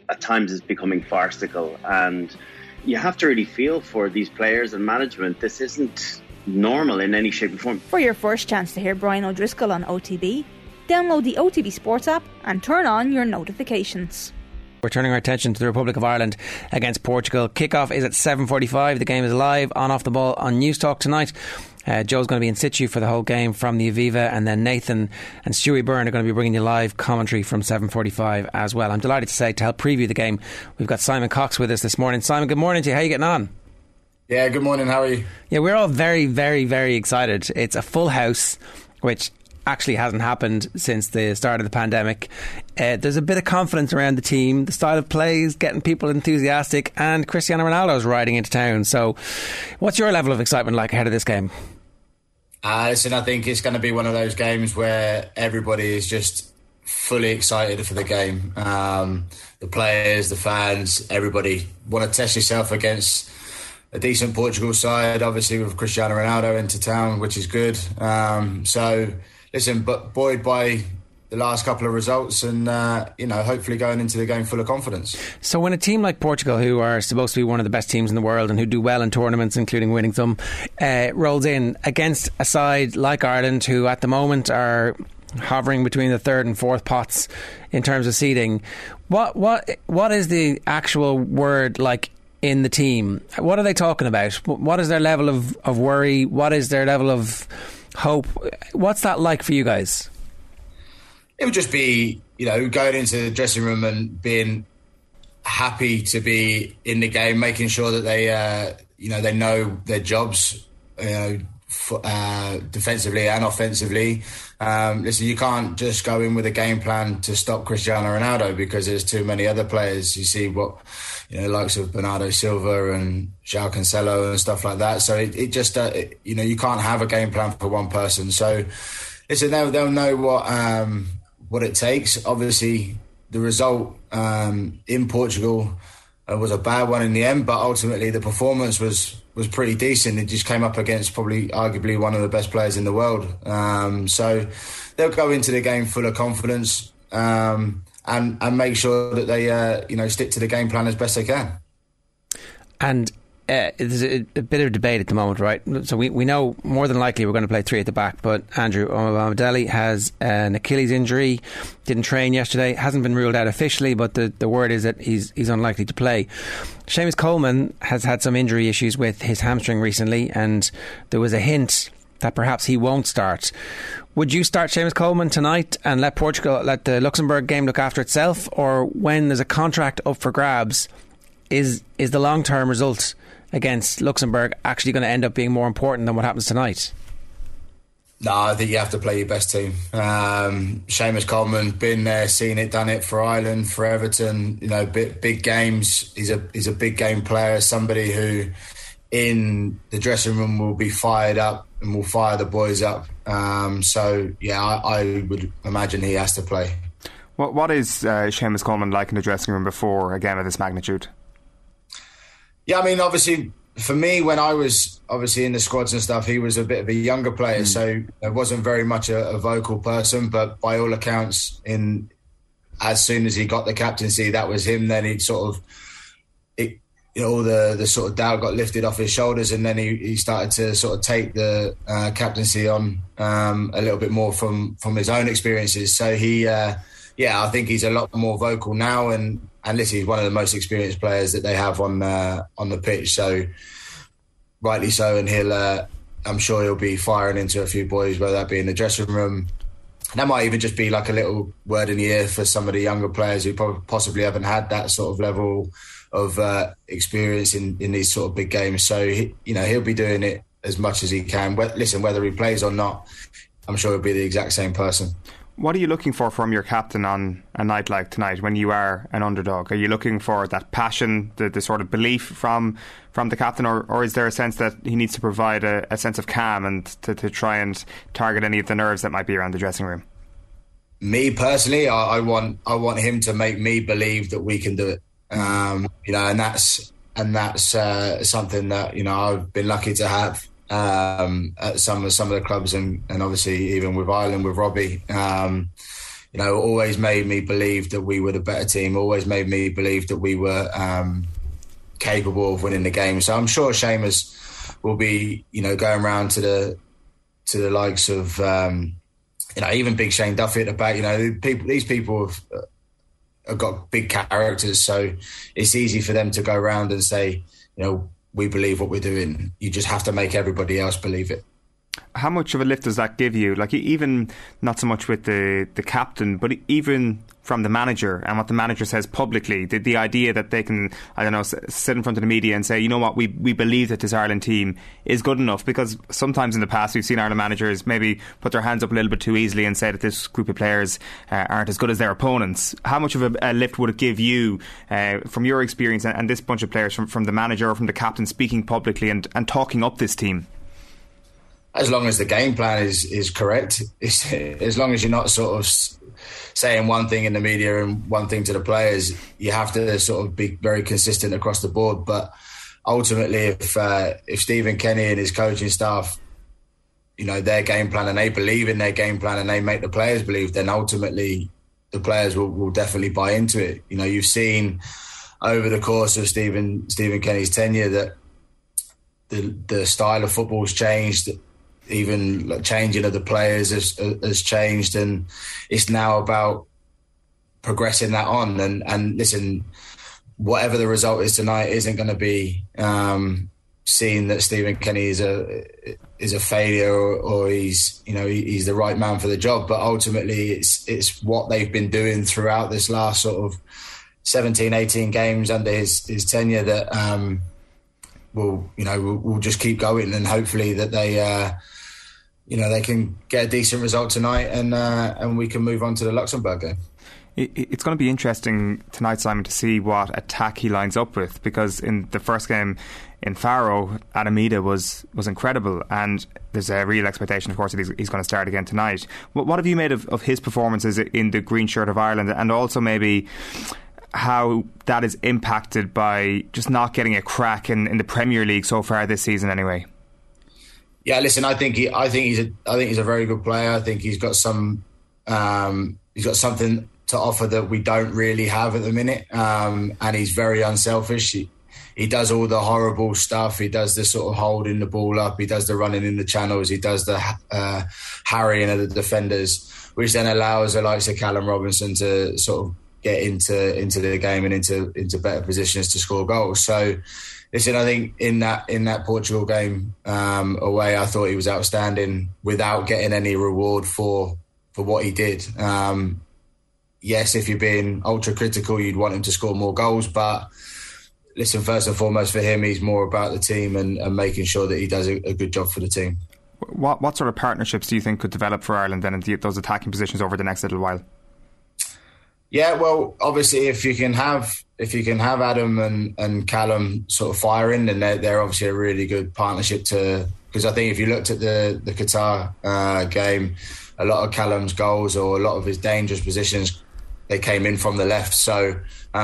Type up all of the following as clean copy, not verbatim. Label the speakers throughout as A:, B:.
A: at times is becoming farcical, and you have to really feel for these players and management. This isn't normal in any shape or form.
B: For your first chance to hear Brian O'Driscoll on OTB, download the OTB Sports app and turn on your notifications.
C: We're turning our attention to the Republic of Ireland against Portugal. Kickoff is at 7:45. The game is live on Off the Ball on Newstalk tonight. Joe's going to be in situ for the whole game from the Aviva, and then Nathan and Stewie Byrne are going to be bringing you live commentary from 7:45 as well. I'm delighted to say, to help preview the game, we've got Simon Cox with us this morning. Simon, good morning to you. How are you getting on?
D: Yeah, good morning. How are you?
C: Yeah, we're all very, very, very excited. It's a full house, which actually hasn't happened since the start of the pandemic. There's a bit of confidence around the team. The style of play is getting people enthusiastic, and Cristiano Ronaldo's riding into town. So what's your level of excitement like ahead of this game?
D: Listen, I think it's going to be one of those games where everybody is just fully excited for the game. The players, the fans, everybody want to test yourself against a decent Portugal side, obviously with Cristiano Ronaldo into town, which is good. So listen, but buoyed by the last couple of results and, hopefully going into the game full of confidence.
C: So when a team like Portugal, who are supposed to be one of the best teams in the world and who do well in tournaments, including winning some, rolls in against a side like Ireland, who at the moment are hovering between the third and fourth pots in terms of seeding, what is the actual word like in the team? What are they talking about? What is their level of worry? What is their level of hope? What's that like for you guys?
D: It would just be, going into the dressing room and being happy to be in the game, making sure that they know their jobs, defensively and offensively. Listen, you can't just go in with a game plan to stop Cristiano Ronaldo because there's too many other players. You see what, likes of Bernardo Silva and João Cancelo and stuff like that. So it just, you can't have a game plan for one person. So listen, they'll know what it takes. Obviously, the result in Portugal was a bad one in the end, but ultimately the performance was pretty decent. It just came up against probably arguably one of the best players in the world. So they'll go into the game full of confidence and make sure that they stick to the game plan as best they can. And
C: there's a bit of debate at the moment, right? So we know more than likely we're going to play three at the back, but Andrew Omobamidele has an Achilles injury, didn't train yesterday, hasn't been ruled out officially, but the word is that he's unlikely to play. Seamus Coleman has had some injury issues with his hamstring recently, and there was a hint that perhaps he won't start. Would you start Seamus Coleman tonight and let the Luxembourg game look after itself, or when there's a contract up for grabs, is the long-term result against Luxembourg actually going to end up being more important than what happens tonight?
D: No, I think you have to play your best team. Seamus Coleman, been there, seen it, done it for Ireland, for Everton. Big games. He's a big game player. Somebody who, in the dressing room, will be fired up and will fire the boys up. I would imagine he has to play.
E: What is Seamus Coleman like in the dressing room before a game of this magnitude?
D: Yeah, I mean, obviously, for me, when I was obviously in the squads and stuff, he was a bit of a younger player, so it wasn't very much a vocal person. But by all accounts, as soon as he got the captaincy, that was him. Then he sort of, all the sort of doubt got lifted off his shoulders, and then he started to sort of take the captaincy on a little bit more from his own experiences. So I think he's a lot more vocal now, and listen, he's one of the most experienced players that they have on the pitch. So rightly so, and I'm sure he'll be firing into a few boys, whether that be in the dressing room. That might even just be like a little word in the ear for some of the younger players who possibly haven't had that sort of level of experience in these sort of big games. So he'll be doing it as much as he can. Listen, whether he plays or not, I'm sure he'll be the exact same person.
E: What are you looking for from your captain on a night like tonight when you are an underdog? Are you looking for that passion, the sort of belief from the captain, or is there a sense that he needs to provide a sense of calm and to try and target any of the nerves that might be around the dressing room?
D: Me personally, I want him to make me believe that we can do it. And that's something that I've been lucky to have at some of the clubs, and obviously even with Ireland with Robbie. always made me believe that we were the better team, always made me believe that we were capable of winning the game. So I'm sure Seamus will be, going around to the likes of, even big Shane Duffy at the back. These people have got big characters, so it's easy for them to go around and say, we believe what we're doing. You just have to make everybody else believe it.
E: How much of a lift does that give you? Like, even not so much with the captain, but even from the manager and what the manager says publicly, the idea that they can, sit in front of the media and say, you know what, we believe that this Ireland team is good enough. Because sometimes in the past we've seen Ireland managers maybe put their hands up a little bit too easily and say that this group of players aren't as good as their opponents. How much of a lift would it give you from your experience and this bunch of players from the manager or from the captain speaking publicly and talking up this team?
D: As long as the game plan is correct, as long as you're not sort of saying one thing in the media and one thing to the players, you have to sort of be very consistent across the board. But ultimately, if Stephen Kenny and his coaching staff, their game plan and they believe in their game plan and they make the players believe, then ultimately the players will definitely buy into it. You've seen over the course of Stephen Kenny's tenure that the style of football's changed. Even changing of the players has changed, and it's now about progressing that on. And listen, whatever the result is tonight isn't going to be seen that Stephen Kenny is a failure or he's the right man for the job. But ultimately, it's what they've been doing throughout this last sort of 17, 18 games under his tenure that we'll just keep going, and hopefully that they can get a decent result tonight and we can move on to the Luxembourg game.
E: It's going to be interesting tonight, Simon, to see what attack he lines up with, because in the first game in Faro, Adam Idah was incredible, and there's a real expectation, of course, that he's going to start again tonight. What have you made of his performances in the green shirt of Ireland, and also maybe how that is impacted by just not getting a crack in the Premier League so far this season anyway?
D: Yeah, listen, I think he's a very good player. I think he's got something to offer that we don't really have at the minute, and he's very unselfish. He does all the horrible stuff. He does the sort of holding the ball up. He does the running in the channels. He does the harrying of the defenders, which then allows the likes of Callum Robinson to sort of get into the game and into better positions to score goals. So, listen, I think in that Portugal game away, I thought he was outstanding without getting any reward for what he did. Yes, if you're being ultra critical, you'd want him to score more goals. But listen, first and foremost for him, he's more about the team and making sure that he does a good job for the team.
E: What sort of partnerships do you think could develop for Ireland then in those attacking positions over the next little while?
D: Yeah, well, obviously, if you can have Adam and Callum sort of firing, then they're obviously a really good partnership because I think if you looked at the Qatar game, a lot of Callum's goals or a lot of his dangerous positions, they came in from the left. So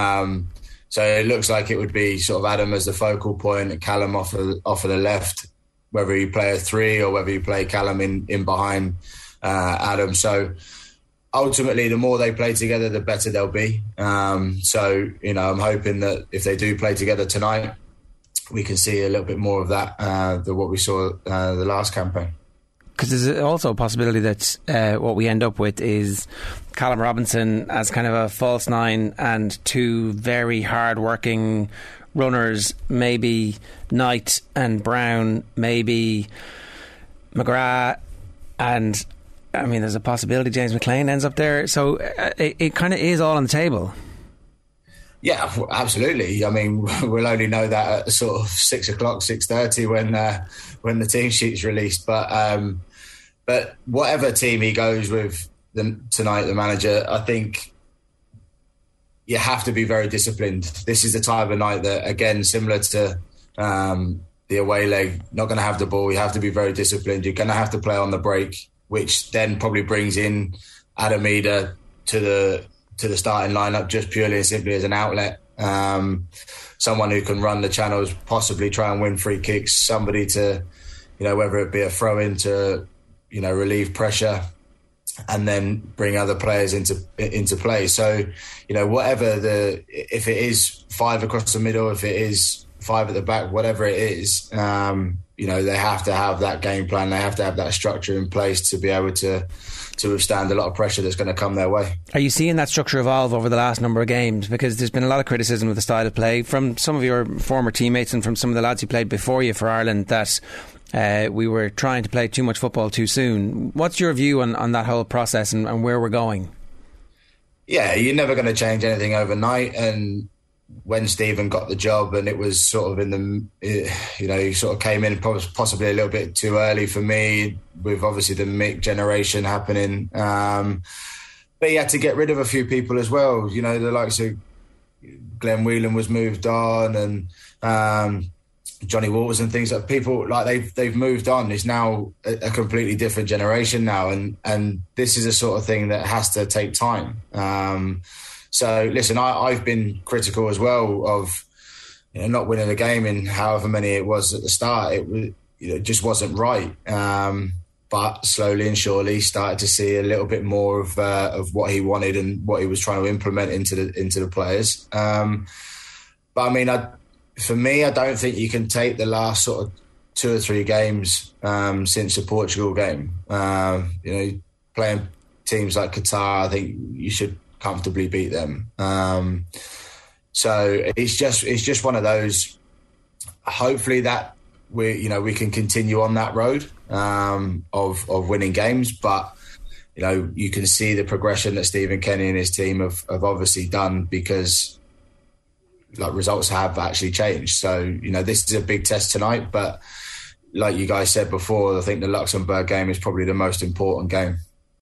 D: it looks like it would be sort of Adam as the focal point and Callum off of the left, whether you play a 3 or whether you play Callum in behind Adam. So ultimately, the more they play together, the better they'll be. I'm hoping that if they do play together tonight, we can see a little bit more of that than what we saw the last campaign.
C: Because there's also a possibility that what we end up with is Callum Robinson as kind of a false nine and two very hard-working runners, maybe Knight and Brown, maybe McGrath, and I mean, there's a possibility James McLean ends up there. So it kind of is all on the table.
D: Yeah, absolutely. I mean, we'll only know that at sort of 6 o'clock, 6:30 when the team sheet's released. But whatever team he goes with tonight, the manager, I think you have to be very disciplined. This is the type of night that, again, similar to the away leg, not going to have the ball. You have to be very disciplined. You're going to have to play on the break, which then probably brings in Adam Idah to the starting lineup just purely and simply as an outlet. Someone who can run the channels, possibly try and win free kicks, somebody to, whether it be a throw-in to, relieve pressure. and then bring other players into play. So, whatever if it is 5 across the middle, if it is 5 at the back, whatever it is, they have to have that game plan. They have to have that structure in place to be able to withstand a lot of pressure that's going to come their way. Are
C: you seeing that structure evolve over the last number of games? Because there's been a lot of criticism of the style of play from some of your former teammates and from some of the lads who played before you for Ireland that we were trying to play too much football too soon. What's your view on that whole process and where we're going?
D: Yeah, you're never going to change anything overnight. And when Stephen got the job, and it was sort of he sort of came in possibly a little bit too early for me, with obviously the Mick generation happening. But he had to get rid of a few people as well. The likes of Glenn Whelan was moved on, and Johnny Walters and things like people like they've moved on. It's now a completely different generation now, and this is a sort of thing that has to take time. So listen, I've been critical as well of not winning a game in however many it was at the start. It just wasn't right. But slowly and surely started to see a little bit more of what he wanted and what he was trying to implement into the players. But I mean, for me, I don't think you can take the last sort of 2 or 3 games since the Portugal game. Playing teams like Qatar, I think you should comfortably beat them. So it's just one of those. Hopefully that we can continue on that road of winning games, but you can see the progression that Stephen Kenny and his team have obviously done, because results have actually changed. So this is a big test tonight, but like you guys said before, I think the Luxembourg game is probably the most important game.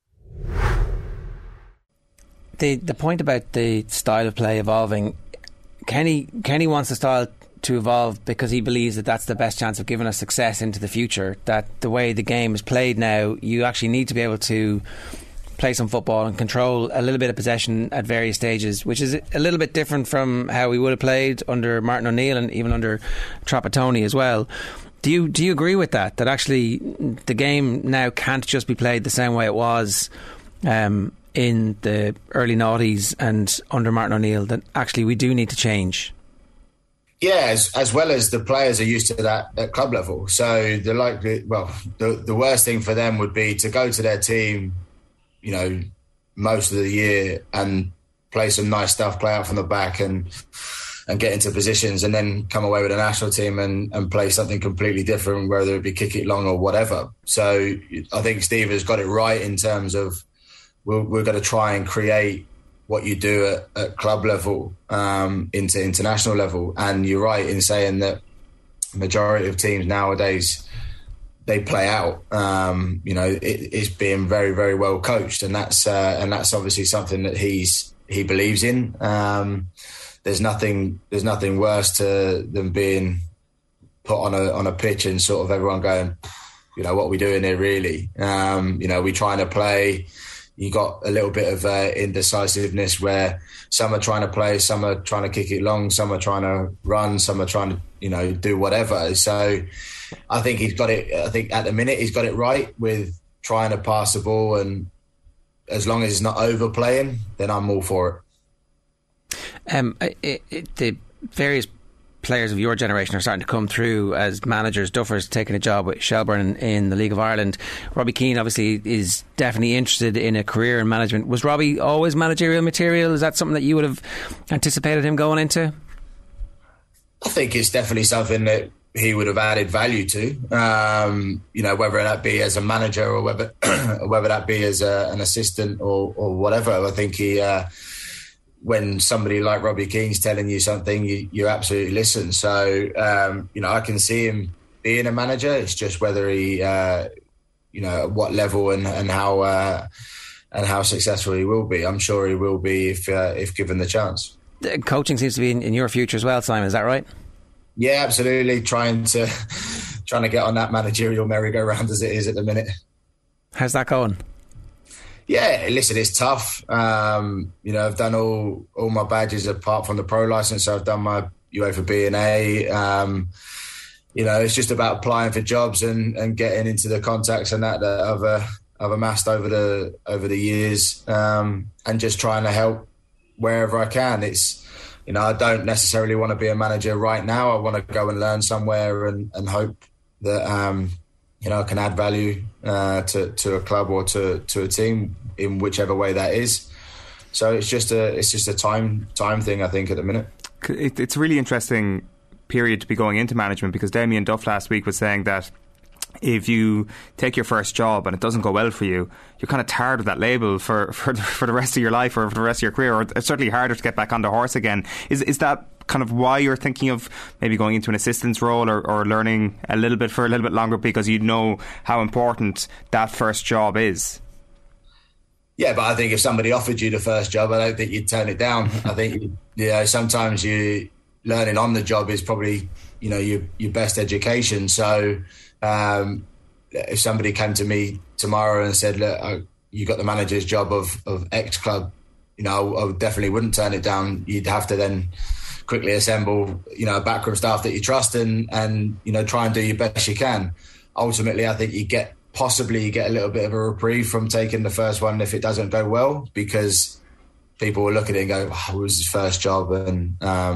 C: The point about the style of play evolving, Kenny wants the style to evolve because he believes that that's the best chance of giving us success into the future. That the way the game is played now, you actually need to be able to play some football and control a little bit of possession at various stages, which is a little bit different from how we would have played under Martin O'Neill and even under Trapattoni as well. Do you agree with that? That actually the game now can't just be played the same way it was in the early noughties and under Martin O'Neill, that actually we do need to change?
D: Yeah, as well as the players are used to that at club level. So the worst thing for them would be to go to their team, most of the year and play some nice stuff, play out from the back and get into positions, and then come away with a national team and play something completely different, whether it be kick it long or whatever. So I think Steve has got it right in terms of we're going to try and create what you do at club level into international level. And you're right in saying that majority of teams nowadays, they play out. It's being very, very well coached, and that's obviously something that he believes in. There's nothing worse than being put on a pitch and sort of everyone going, what are we doing here really? We're trying to play. You got a little bit of indecisiveness where some are trying to play, some are trying to kick it long, some are trying to run, some are trying to, do whatever. So I think he's got it. I think at the minute he's got it right with trying to pass the ball, and as long as it's not overplaying, then I'm all for
C: it. The various players of your generation are starting to come through as managers. Duffer's taking a job with Shelbourne in the League of Ireland. Robbie Keane obviously is definitely interested in a career in management. Was Robbie always managerial material? Is that something that you would have anticipated him going into?
D: I think it's definitely something that he would have added value to, whether that be as a manager or whether that be as an assistant or whatever. I think he when somebody like Robbie Keane's telling you something, you absolutely listen. So, I can see him being a manager. It's just whether he, at what level and how successful he will be. I'm sure he will be if given the chance.
C: Coaching seems to be in your future as well, Simon. Is that right?
D: Yeah, absolutely. Trying to get on that managerial merry-go-round as it is at the minute.
C: How's that going?
D: Yeah, listen, it's tough. I've done all my badges apart from the pro license. So I've done my UEFA B and A. It's just about applying for jobs and getting into the contacts and that I've amassed over the years, and just trying to help wherever I can. It's, I don't necessarily want to be a manager right now. I want to go and learn somewhere and hope that I can add value to a club or to a team in whichever way that is. So it's just a time thing, I think, at the minute.
E: It's a really interesting period to be going into management, because Damien Duff last week was saying that if you take your first job and it doesn't go well for you, you're kind of tired of that label for the rest of your life or for the rest of your career, or it's certainly harder to get back on the horse again. Is that kind of why you're thinking of maybe going into an assistant's role or learning a little bit for a little bit longer, because you know how important that first job is?
D: Yeah, but I think if somebody offered you the first job, I don't think you'd turn it down. I think sometimes learning on the job is probably your best education. So if somebody came to me tomorrow and said, "Look, you got the manager's job of X club," I definitely wouldn't turn it down. You'd have to then quickly assemble a backroom staff that you trust and try and do your best you can. Ultimately, I think you get a little bit of a reprieve from taking the first one if it doesn't go well, because people will look at it and go, "Oh, it was his first job," and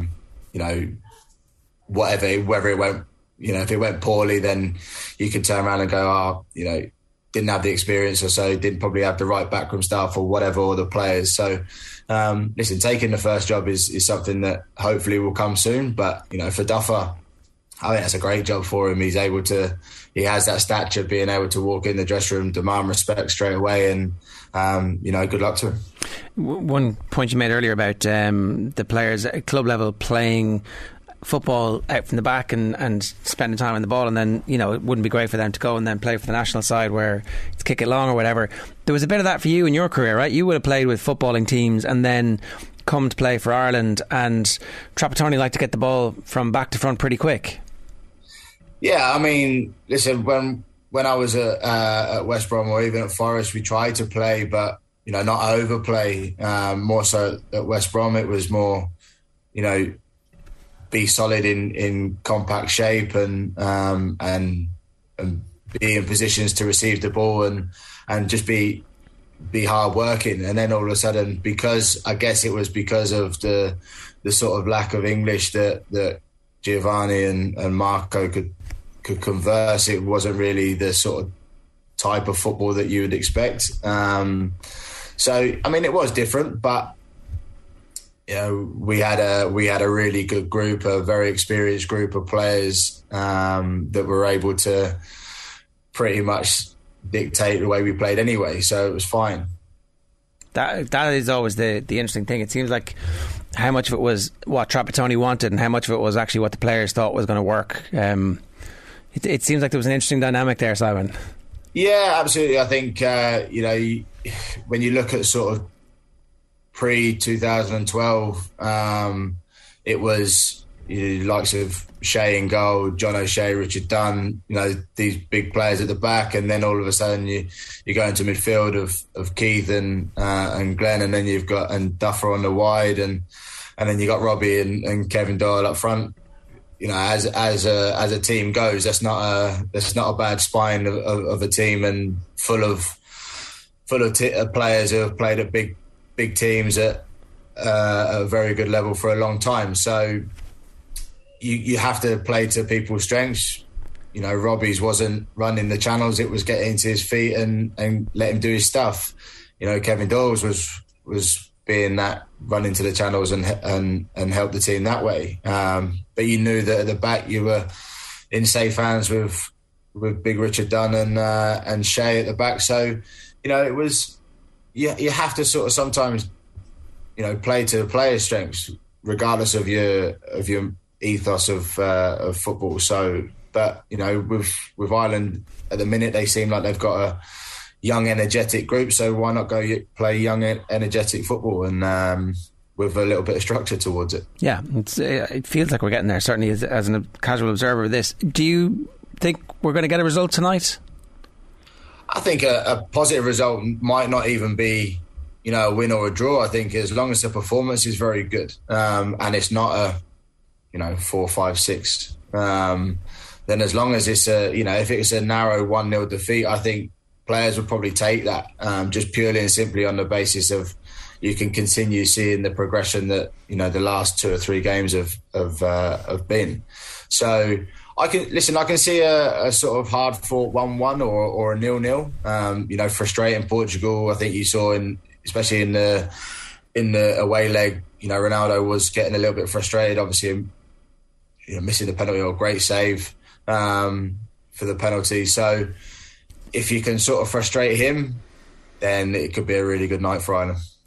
D: whether it went, if it went poorly, then you can turn around and go, didn't have the experience, or so didn't probably have the right backroom staff or whatever, or the players. So listen, taking the first job is something that hopefully will come soon. But for Duffer, I think that's a great job for him. He has that stature, being able to walk in the dressing room, demand respect straight away, and good luck to him.
C: One point you made earlier about the players at club level playing football out from the back and spending time on the ball, and then it wouldn't be great for them to go and then play for the national side where it's kick it long or whatever. There was a bit of that for you in your career, right? You would have played with footballing teams and then come to play for Ireland, and Trapattoni liked to get the ball from back to front pretty quick.
D: Yeah, I mean, listen, when I was at West Brom or even at Forest, we tried to play, but not overplay. More so at West Brom, it was more, be solid in compact shape and be in positions to receive the ball and just be hard working. And then all of a sudden, because I guess it was because of the sort of lack of English that Giovanni and Marco could converse, it wasn't really the sort of type of football that you would expect. So I mean, it was different, but we had a really good group, a very experienced group of players that were able to pretty much dictate the way we played anyway. So it was fine.
C: That is always the interesting thing. It seems like how much of it was what Trapattoni wanted and how much of it was actually what the players thought was going to work. It seems like there was an interesting dynamic there, Simon.
D: Yeah, absolutely. I think when you look at sort of pre-2012, it was the likes of Shea in goal, John O'Shea, Richard Dunn, these big players at the back, and then all of a sudden you go into midfield of Keith and Glenn, and then you've got Duffer on the wide, and then you got Robbie and Kevin Doyle up front. As a team goes, that's not a bad spine of a team, and full of players who have played at big teams at a very good level for a long time. So you have to play to people's strengths. Robbie's wasn't running the channels; it was getting to his feet and let him do his stuff. Kevin Doyle's was being that, run into the channels and help the team that way. But you knew that at the back you were in safe hands with big Richard Dunn and Shea at the back. So it was you have to sort of sometimes play to the players' strengths, regardless of your ethos of football. So, but with Ireland at the minute, they seem like they've got a young, energetic group. So why not go play young, energetic football and with a little bit of structure towards it? Yeah,
C: it feels like we're getting there. Certainly, as a casual observer of this, do you think we're going to get a result tonight?
D: I think a positive result might not even be a win or a draw. I think as long as the performance is very good and it's not a 4-5-6, then as long as it's if it's a narrow 1-0 defeat, I think players would probably take that, just purely and simply on the basis of you can continue seeing the progression that the last 2 or 3 games have been. So I can see a sort of hard fought 1-1 or a 0-0. Frustrating Portugal. I think you saw especially in the away leg, Ronaldo was getting a little bit frustrated. Obviously, missing the penalty, or great save for the penalty. So if you can sort of frustrate him, then it could be a really good night for Ireland.